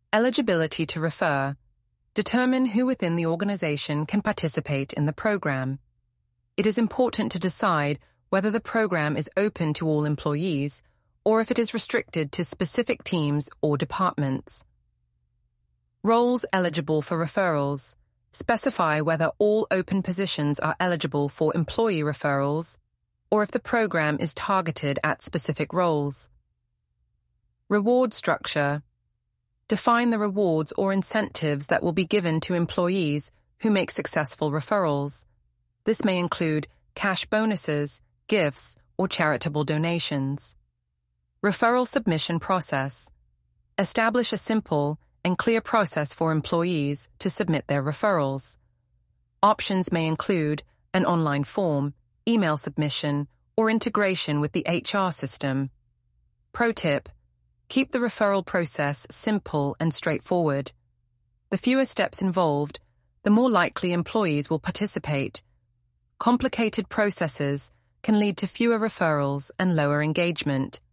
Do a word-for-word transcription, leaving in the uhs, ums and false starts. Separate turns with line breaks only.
Eligibility to refer. Determine who within the organization can participate in the program. It is important to decide whether the program is open to all employees or if it is restricted to specific teams or departments. Roles eligible for referrals. Specify whether all open positions are eligible for employee referrals or if the program is targeted at specific roles. Reward structure. Define the rewards or incentives that will be given to employees who make successful referrals. This may include cash bonuses, gifts, or charitable donations. Referral submission process. Establish a simple and clear process for employees to submit their referrals. Options may include an online form, email submission, or integration with the H R system. Pro tip: keep the referral process simple and straightforward. The fewer steps involved, the more likely employees will participate. Complicated processes can lead to fewer referrals and lower engagement.